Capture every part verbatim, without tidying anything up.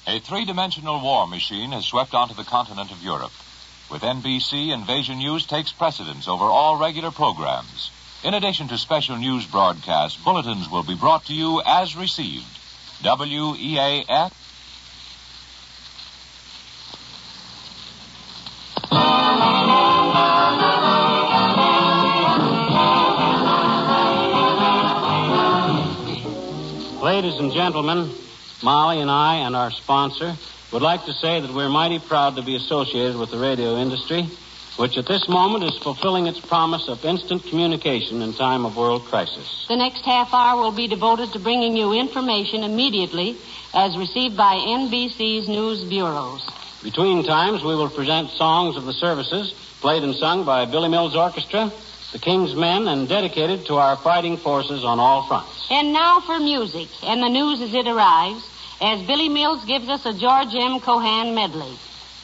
A three-dimensional war machine has swept onto the continent of Europe. With N B C, Invasion News takes precedence over all regular programs. In addition to special news broadcasts, bulletins will be brought to you as received. W E A F. Ladies and gentlemen, Molly and I and our sponsor would like to say that we're mighty proud to be associated with the radio industry, which at this moment is fulfilling its promise of instant communication in time of world crisis. The next half hour will be devoted to bringing you information immediately as received by N B C's news bureaus. Between times, we will present songs of the services played and sung by Billy Mills Orchestra, the King's Men, and dedicated to our fighting forces on all fronts. And now for music and the news as it arrives, as Billy Mills gives us a George M. Cohan medley.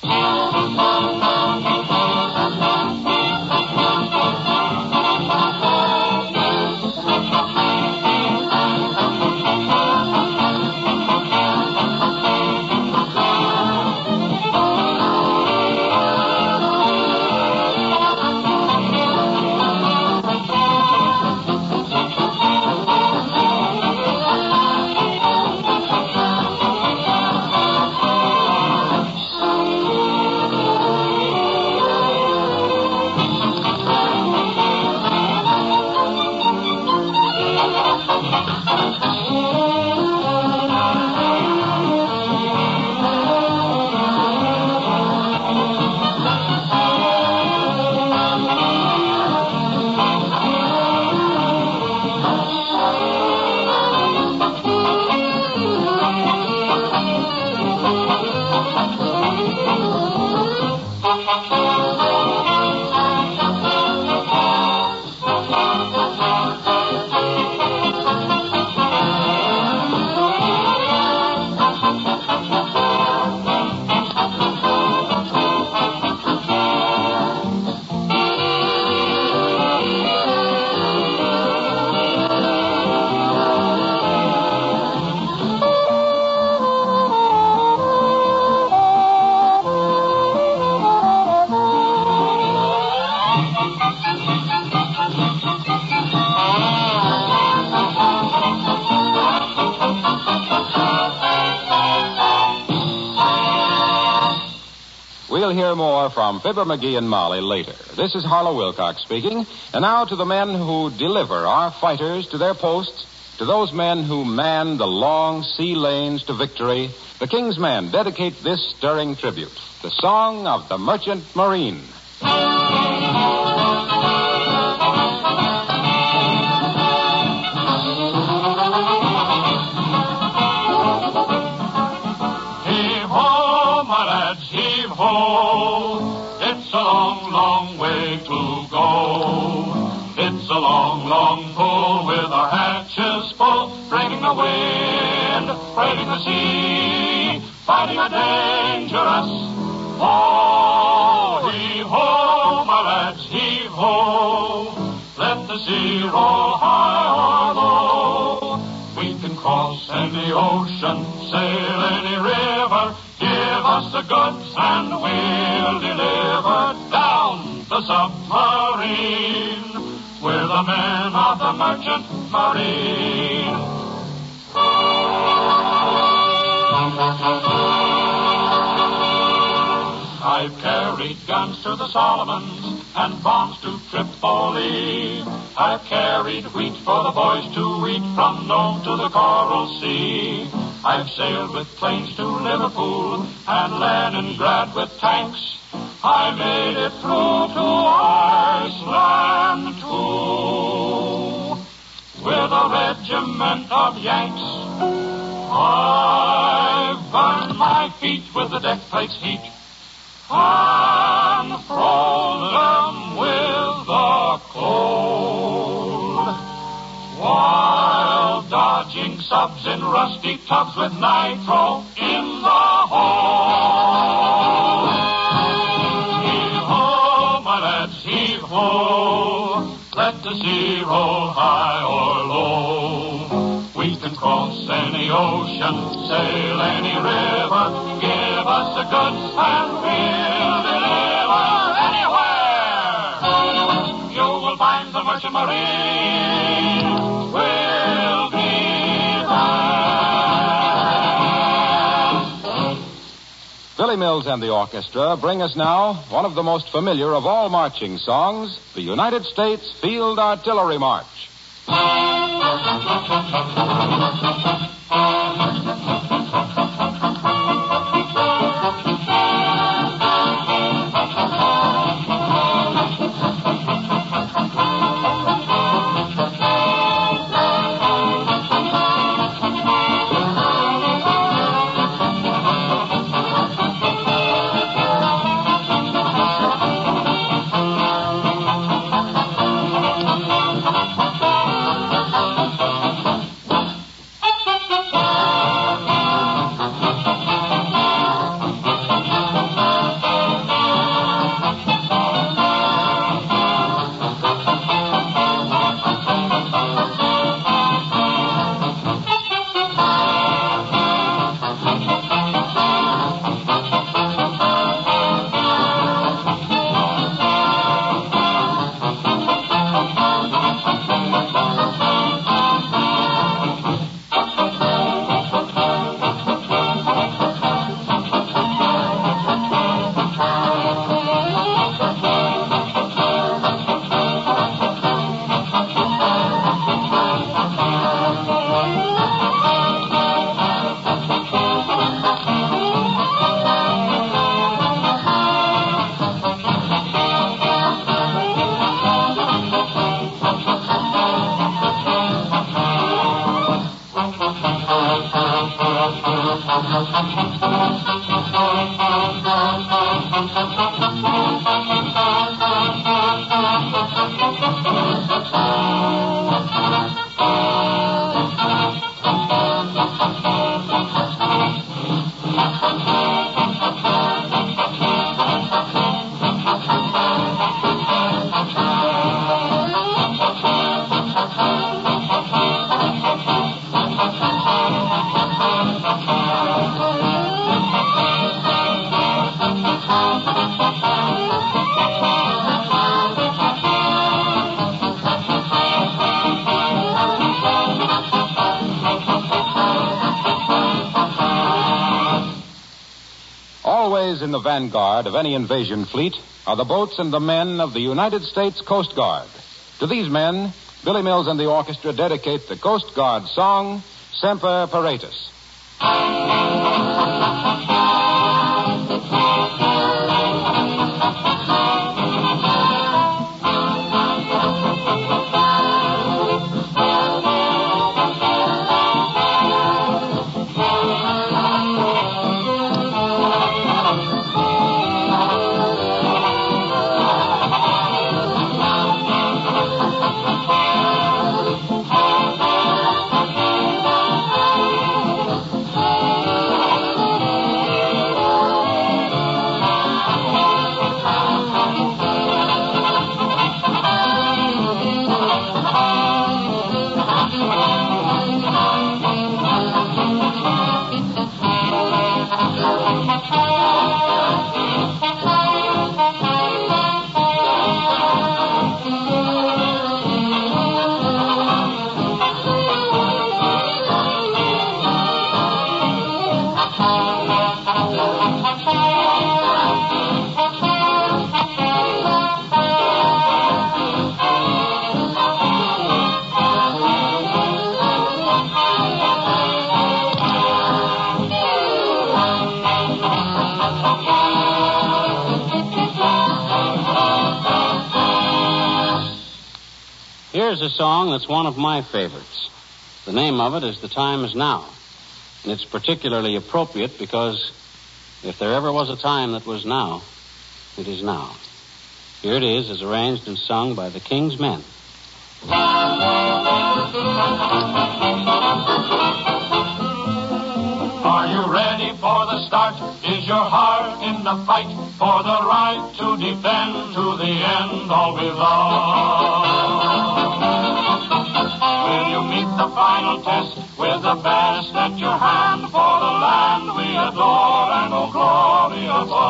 We'll hear more from Fibber McGee and Molly later. This is Harlow Wilcox speaking. And now to the men who deliver our fighters to their posts, to those men who man the long sea lanes to victory, the King's Men dedicate this stirring tribute, the Song of the Merchant Marine. It's a long, long way to go. It's a long, long pull with our hatches full, braving the wind, braving the sea, fighting a dangerous. Oh, heave-ho, my lads, heave-ho. Let the sea roll high or low. We can cross any ocean, sail any river. Give us the goods and we'll deliver down the submarine. We're the men of the Merchant Marine. I've carried guns to the Solomons and bombs to Tripoli. I've carried wheat for the boys to eat from Nome to the Coral Sea. I've sailed with planes to Liverpool and Leningrad with tanks. I made it through to Iceland, too, with a regiment of Yanks. I've burned my feet with the deck plate's heat and froze them with the cold, while dodging subs in rusty tubs with nitro in the hold. Heave-ho, my lads, heave-ho. Let the sea roll high or low. We can cross any ocean, sail any river. deliver. Give us the goods and we'll deliver anywhere. You will find the Merchant Marine will be there. Billy Mills and the orchestra bring us now one of the most familiar of all marching songs, the United States Field Artillery March. In the vanguard of any invasion fleet are the boats and the men of the United States Coast Guard. To these men, Billy Mills and the orchestra dedicate the Coast Guard song, Semper Paratus. Here's a song that's one of my favorites. The name of it is The Time Is Now. And it's particularly appropriate because if there ever was a time that was now, it is now. Here it is, as arranged and sung by the King's Men. Are you ready for the start? Is your heart in the fight for the right to defend to the end all belong? Will you meet the the final test with the best at your hand for the land we adore and oh glory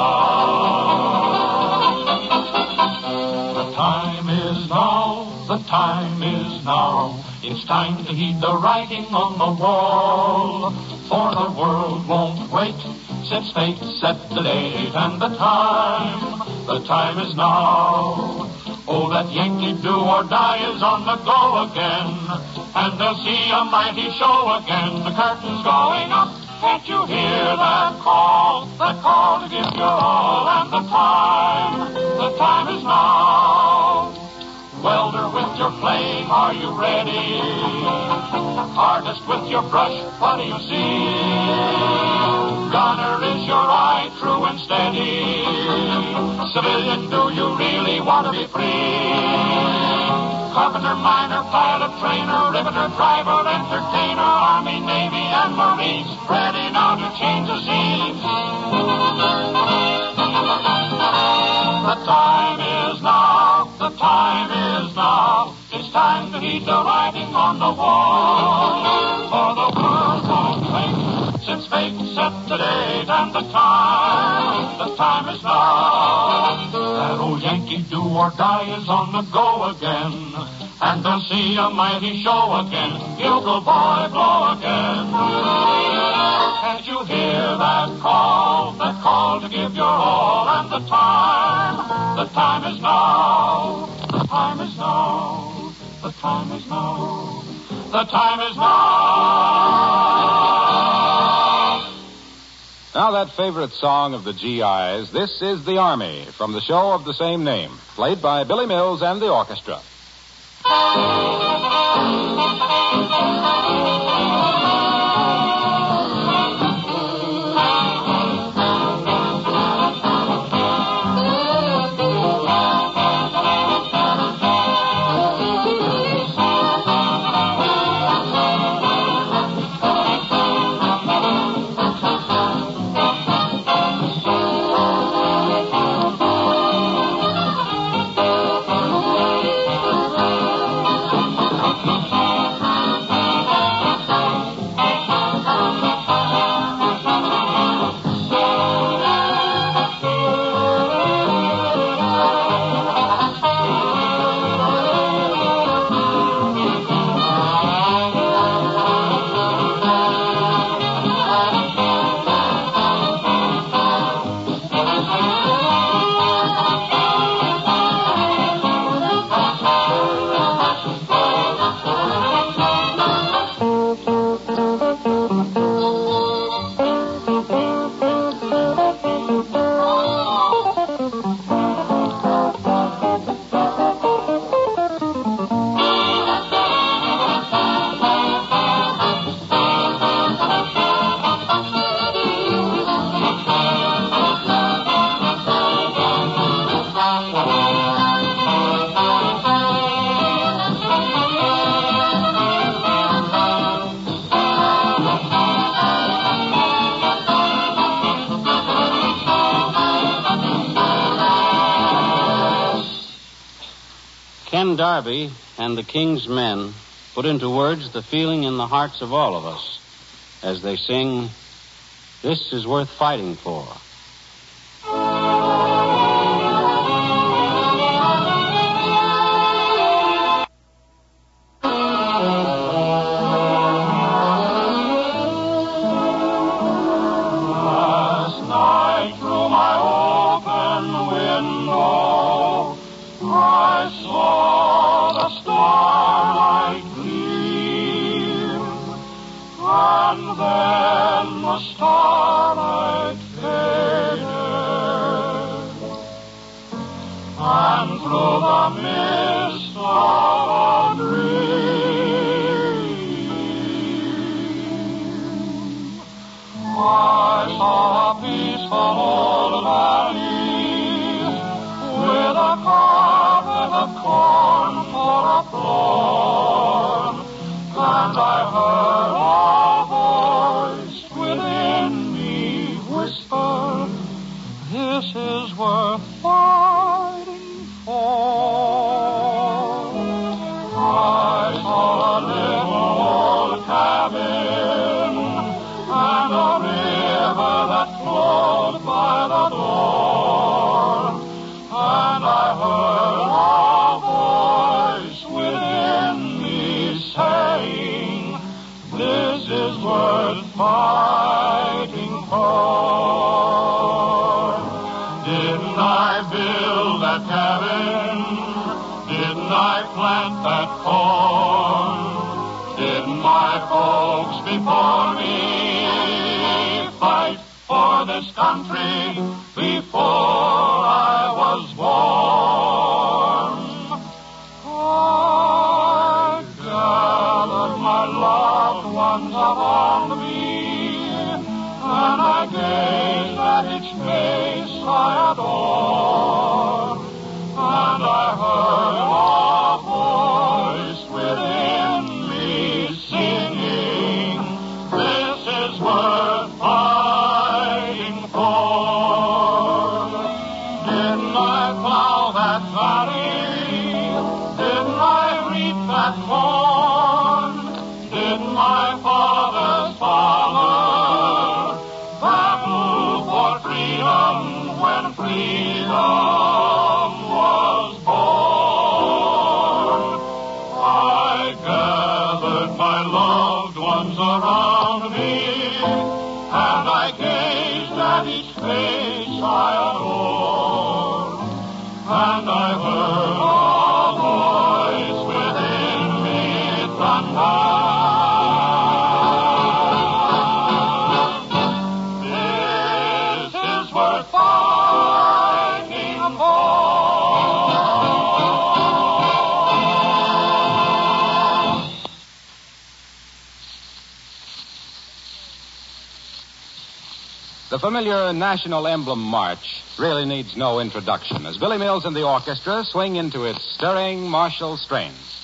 above. The time is now, the time is now. It's time to heed the writing on the wall, for the world won't wait since fate set the date and the time. The time is now. Oh, that Yankee do or die is on the go again, and they'll see a mighty show again. The curtain's going up. Can't you hear that call? That call to give your all, and the time, the time is now. Welder with your flame, are you ready? Artist with your brush, what do you see? Gunner, is your eye true and steady? Civilian, do you really want to be free? Carpenter, miner, pilot, trainer, riveter, driver, entertainer, Army, Navy, and Marines, ready now to change the scene. The time is now, the time is now. It's time to heed the writing on the wall, for the world won't wait since fate set the date and the time. The time is now. That old Yankee do or die is on the go again, and they'll see a mighty show again. Bugle boy, blow again. Can't you hear that call? That call to give your all, and the time, the time is now. The time is now. The time is now. The time is now. Now that favorite song of the G Is, This is the Army, from the show of the same name, played by Billy Mills and the orchestra. Ken Darby and the King's Men put into words the feeling in the hearts of all of us as they sing, "This is worth fighting for." I saw a little that flowed by the door, and I heard a voice within me saying, this is worth fighting for. Didn't I build that cabin? Didn't I plant that corn? Didn't my folks before me fight for this country before I was born? I gathered my loved ones around me, and I gazed at each face I adore, and I heard a voice within me singing, this is worth fighting for. Didn't I plow that valley? Didn't I reap that corn? Didn't my father's father battle for freedom when freedom was born? I gathered my loved ones around me, and I gazed at each face I adored, and I heard a voice within me thunder, this is worth fighting for. The familiar National Emblem March really needs no introduction as Billy Mills and the orchestra swing into its stirring martial strains.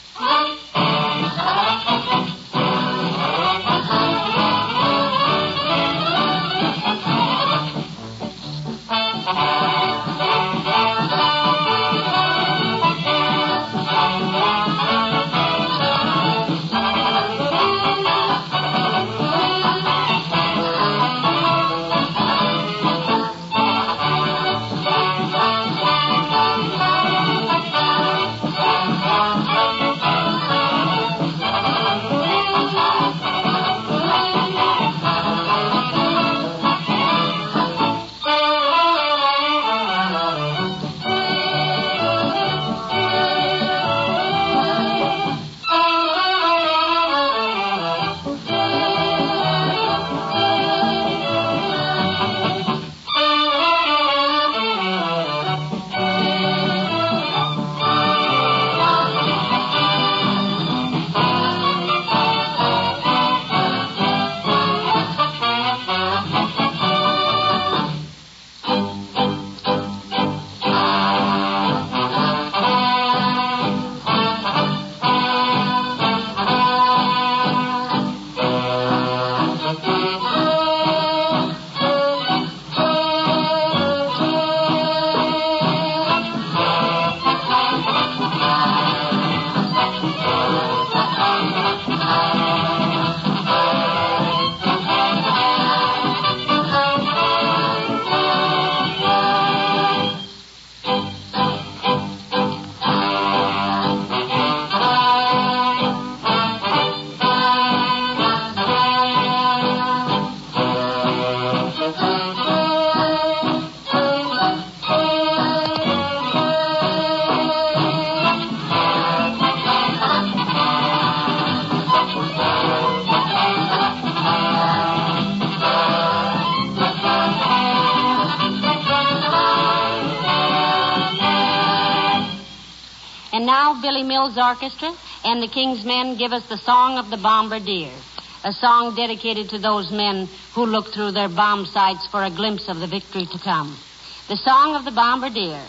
And now Billy Mills Orchestra and the King's Men give us the Song of the Bombardier, a song dedicated to those men who look through their bomb sights for a glimpse of the victory to come. The Song of the Bombardier.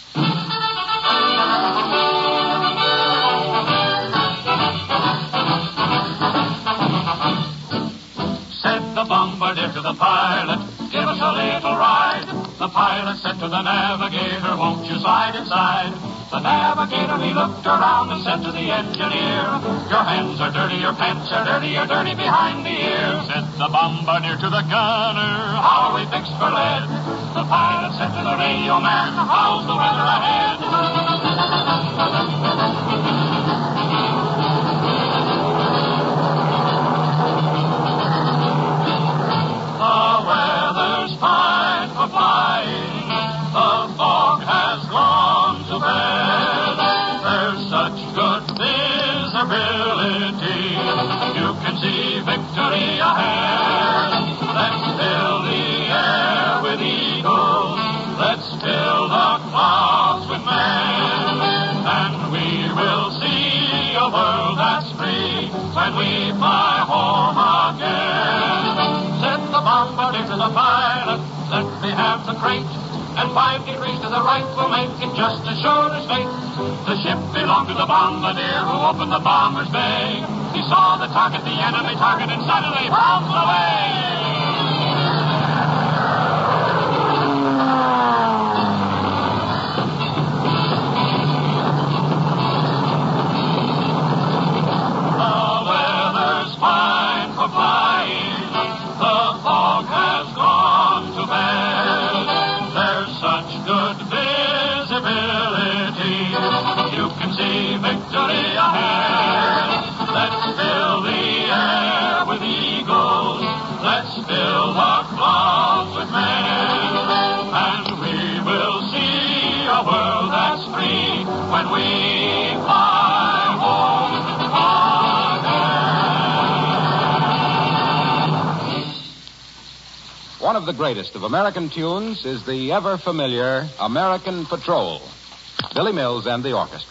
Said the bombardier to the pilot, give us a little ride. The pilot said to the navigator, won't you slide inside? The navigator, he looked around and said to the engineer, your hands are dirty, your pants are dirty, you're dirty behind the ears. Said the bombardier to the gunner, how fixed for lead. The pilot said to the radio man, how's the weather ahead? The weather's fine for flying. The fog has gone to bed. There's such good visibility. You can see victory ahead. Let's fill the air with eagles. Let's fill the clouds with men. And we will see a world that's free when we fly home again. Set the bombardier to the pilot. Let me have the crate. And five degrees to the right will make it just as sure as fate. The ship belonged to the bombardier who opened the bomber's bay. He saw the target, the enemy target, and suddenly bombs away. The weather's fine for flying. The fog has gone to bed. There's such good visibility. You can see victory ahead. Let's fill the air with eagles. Let's fill the clouds with men. And we will see a world that's free when we fly home again. One of the greatest of American tunes is the ever-familiar American Patrol. Billy Mills and the orchestra.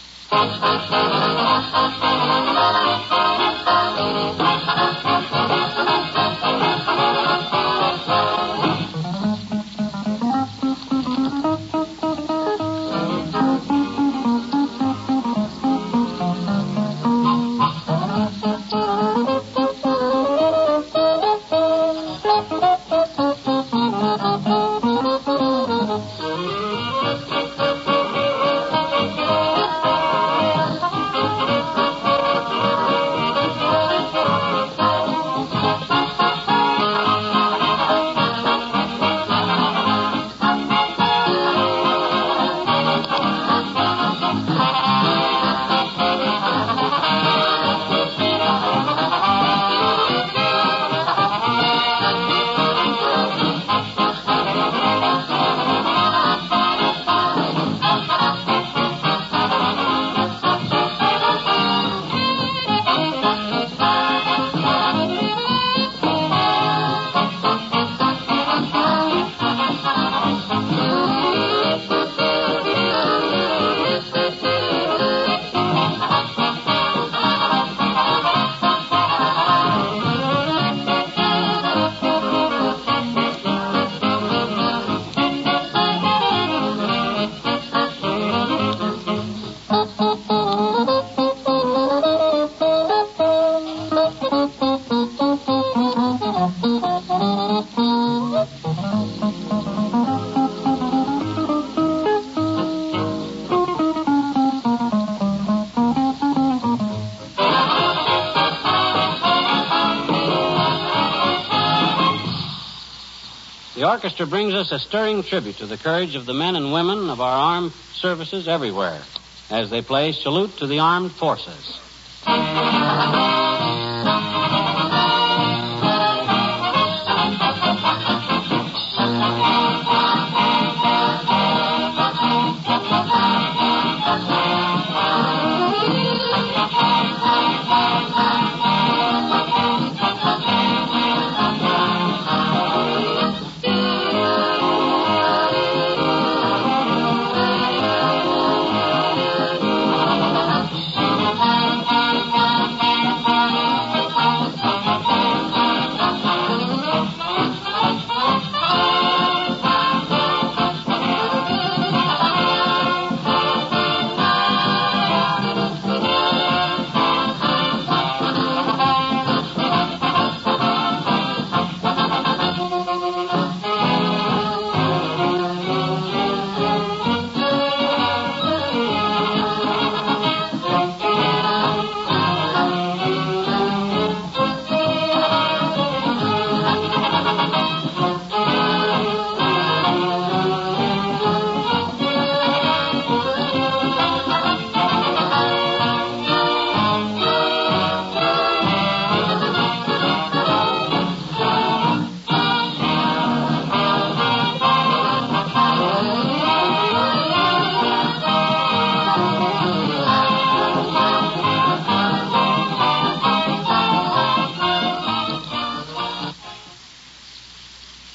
The orchestra brings us a stirring tribute to the courage of the men and women of our armed services everywhere as they play Salute to the Armed Forces.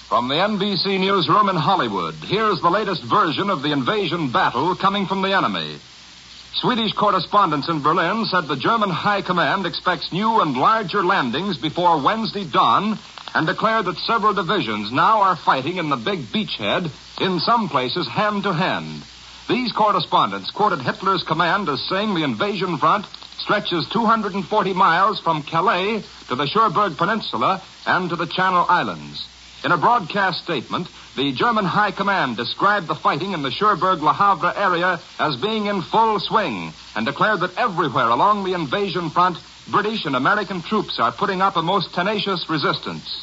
From the N B C newsroom in Hollywood, here's the latest version of the invasion battle coming from the enemy. Swedish correspondents in Berlin said the German High Command expects new and larger landings before Wednesday dawn and declared that several divisions now are fighting in the big beachhead, in some places hand to hand. These correspondents quoted Hitler's command as saying the invasion front stretches two hundred forty miles from Calais to the Cherbourg Peninsula and to the Channel Islands. In a broadcast statement, the German High Command described the fighting in the Cherbourg-Le Havre area as being in full swing and declared that everywhere along the invasion front, British and American troops are putting up a most tenacious resistance.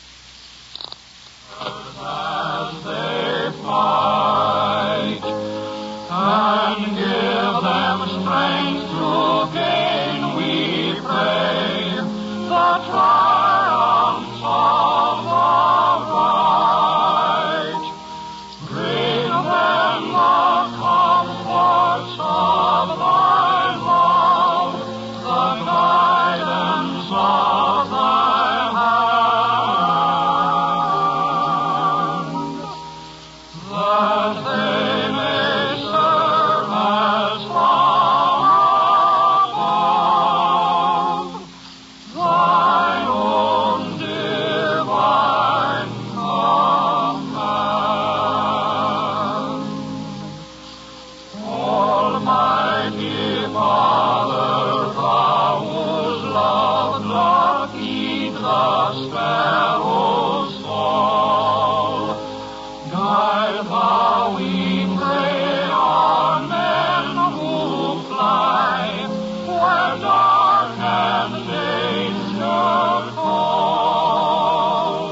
As they fight, and give them strength to gain, we pray, the triumphs of the right. Bring them the comforts of thy love, the guidance of thy hand, that they may serve as from above, thine own divine command. Almighty Father, thou whose love doth heed the sparrow's fall, guide thou, we pray, our men who fly where dark and danger call.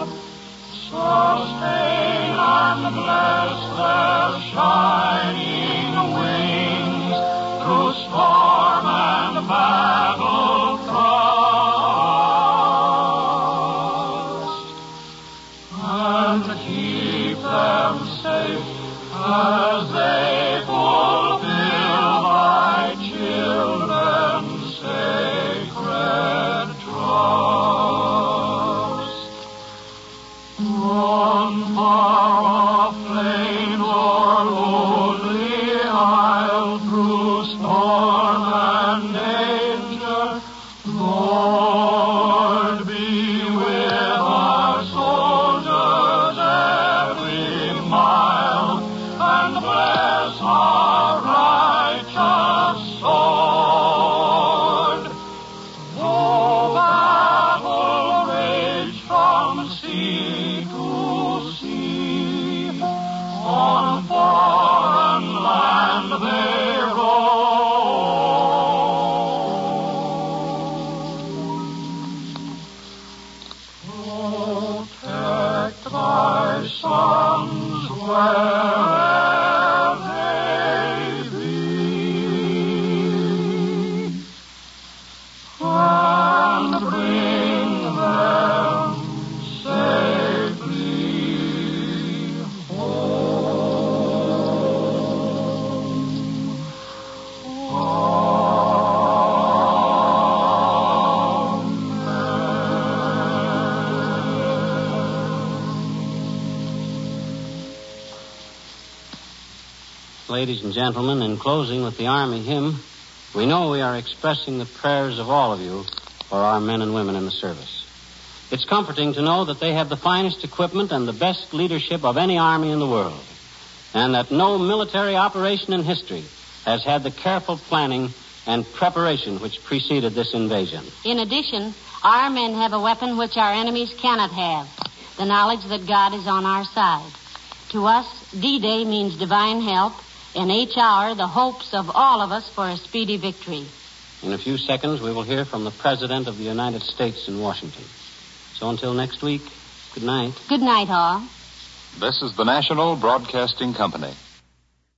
Sustain and bless their shining wings through storm and battle thrust, and keep them safe as they fulfill thy children's sacred trust. On far off plain or lonely isle, through storm and danger, Lord, be with our soldiers every mile, and bless our righteous sword. Though battle rage from sea to sea, on foreign land they roam. Protect thy sons where'er they be, and bring them safely Ladies and gentlemen, in closing with the Army hymn, we know we are expressing the prayers of all of you for our men and women in the service. It's comforting to know that they have the finest equipment and the best leadership of any army in the world, and that no military operation in history has had the careful planning and preparation which preceded this invasion. In addition, our men have a weapon which our enemies cannot have, the knowledge that God is on our side. To us, D-Day means divine help, and H hour the hopes of all of us for a speedy victory. In a few seconds, we will hear from the President of the United States in Washington. So until next week, good night. Good night, all. This is the National Broadcasting Company.